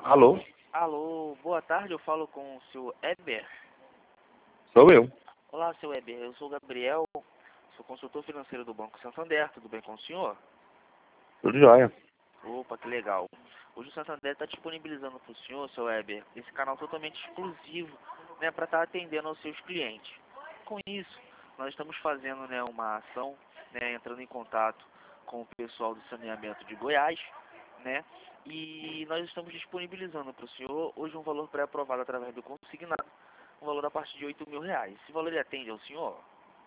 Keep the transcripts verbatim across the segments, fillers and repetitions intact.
Alô? Alô, boa tarde, eu falo com o senhor Eber. Sou eu. Olá, senhor Eber, eu sou o Gabriel, sou consultor financeiro do Banco Santander, tudo bem com o senhor? Tudo jóia. Opa, que legal. Hoje o Santander está disponibilizando para o senhor, seu Eber, esse canal totalmente exclusivo, né, para estar atendendo aos seus clientes. Com isso, nós estamos fazendo, né, uma ação, né, entrando em contato com o pessoal do saneamento de Goiás, né, e nós estamos disponibilizando para o senhor hoje um valor pré-aprovado através do consignado, um valor a partir de oito mil reais. Esse valor ele atende ao senhor?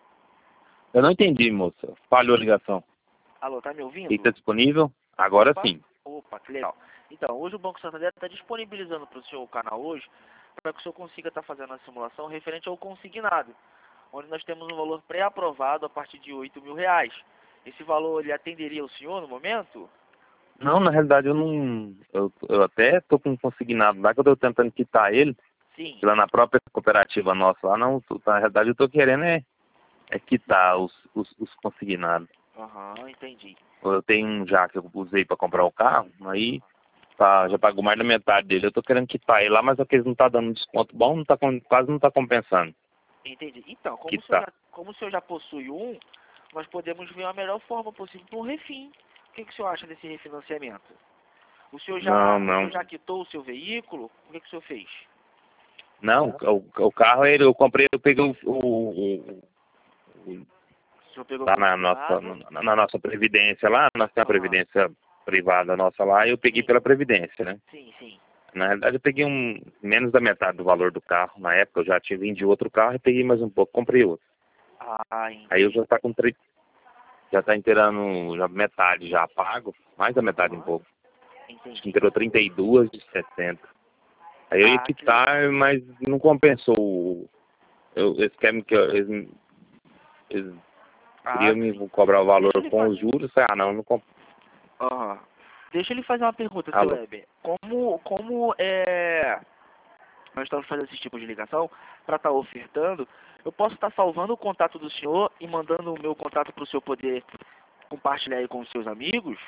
Eu não entendi, moça. Falhou a ligação. Alô, tá me ouvindo? Está disponível? Agora Opa. sim. Opa, que legal. Então, hoje o Banco Santander está disponibilizando para o senhor o canal hoje, para que o senhor consiga estar fazendo a simulação referente ao consignado, onde nós temos um valor pré-aprovado a partir de oito mil reais. Esse valor ele atenderia o senhor no momento? Não, na realidade eu não... Eu, eu até estou com um consignado lá que eu estou tentando quitar ele. Sim. Lá na própria cooperativa nossa lá, não. Na realidade eu estou querendo é, é quitar os, os, os consignados. Aham, uhum, entendi. Eu tenho um já que eu usei para comprar o carro, aí tá, já pagou mais da metade dele. Eu estou querendo quitar ele lá, mas aqueles não tá dando desconto bom, não tá, quase não está compensando. Entendi. Então, como o, senhor Quitar. já, como o senhor já possui um, nós podemos ver a melhor forma possível para um refim. O que, que o senhor acha desse refinanciamento? O senhor já, Não, o não. senhor já quitou o seu veículo? O que, que o senhor fez? Não, o, o carro ele, eu comprei, eu peguei o, o, o, o O senhor pegou lá o na nossa, consignado? na, na nossa previdência lá, nós temos a Aham. previdência privada nossa lá, e eu peguei Sim, pela previdência, né? sim, sim. Na realidade eu peguei um menos da metade do valor do carro. Na época eu já tinha vendido outro carro e peguei mais um pouco, comprei outro. Ah, Aí eu entendi. já tá com tre... já tá inteirando já metade já pago, mais da metade um Aham, pouco. Acho que entendi. inteirou trinta e dois de setenta. Aí eu ia Ah, que legal. quitar, mas não compensou. Eu, eles querem que eu, eles, eles Ah, queriam me sim. cobrar o valor Deixa ele com os fazer. juros. Ah, não, não comp... Aham. Deixa ele fazer uma pergunta, seu Alô? Weber. Como, como é... nós estamos fazendo esse tipo de ligação para estar ofertando, eu posso estar salvando o contato do senhor e mandando o meu contato para o senhor poder compartilhar aí com os seus amigos?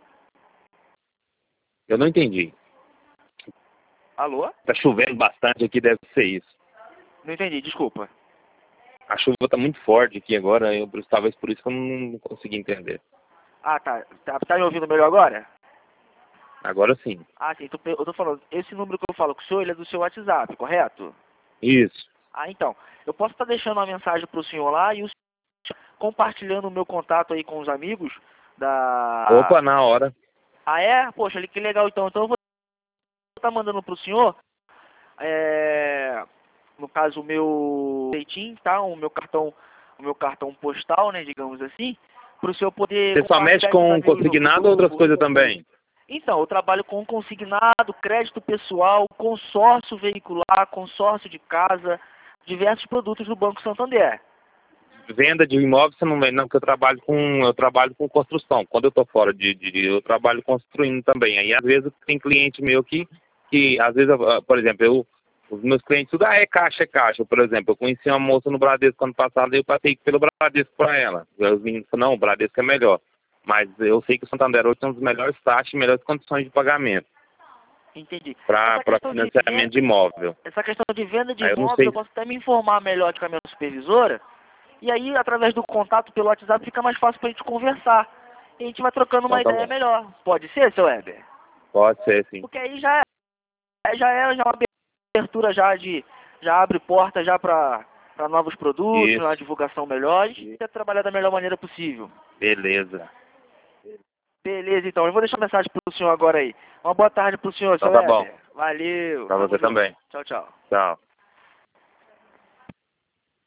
Eu não entendi. Alô? Tá chovendo bastante aqui, deve ser isso. Não entendi, desculpa. A chuva tá muito forte aqui agora, eu, talvez por isso que eu não, não consegui entender. Ah, tá. Tá, tá me ouvindo melhor agora? Agora sim. Ah, sim. Tô, eu tô falando, esse número que eu falo com o senhor, ele é do seu WhatsApp, correto? Isso. Ah, então. Eu posso estar deixando uma mensagem para o senhor lá e o senhor compartilhando o meu contato aí com os amigos da... Opa, na hora. Ah, é? Poxa, que legal então. Então eu vou estar mandando para o senhor, é... no caso, o meu leitinho, tá? O meu cartão, o meu cartão postal, né, digamos assim, para o senhor poder Você só mexe compartilhar com os com amigos no consignado ou outras grupo. coisas também? Então, eu trabalho com consignado, crédito pessoal, consórcio veicular, consórcio de casa, diversos produtos do Banco Santander. Venda de imóvel você não vende, não, porque eu trabalho com, eu trabalho com construção. Quando eu tô fora de, de eu trabalho construindo também. Aí às vezes tem cliente meu que, que às vezes, eu, por exemplo, eu, os meus clientes, tudo ah, é caixa, é caixa. Por exemplo, eu conheci uma moça no Bradesco ano passado e eu passei pelo Bradesco para ela. Aí os meninos falaram, não, o Bradesco é melhor. Mas eu sei que o Santander hoje tem um dos melhores taxas e melhores condições de pagamento Entendi. para Essa questão de financiamento venda, de imóvel. essa questão de venda de Aí eu não imóveis, eu sei. posso até me informar melhor aqui com a minha supervisora. E aí, através do contato pelo WhatsApp, fica mais fácil pra gente conversar. E a gente vai trocando Então uma tá ideia bom. melhor. Pode ser, seu Weber? Pode ser, sim. Porque aí já é, já é já é uma abertura já de... Já abre porta já para novos produtos, uma Isso. divulgação melhor. A gente quer trabalhar da melhor maneira possível. Beleza. Beleza, então. Eu vou deixar uma mensagem pro senhor agora aí. Uma boa tarde pro senhor, Então seu tá bom. Weber. Valeu. Pra Tamo você junto. também. Tchau, tchau. Tchau.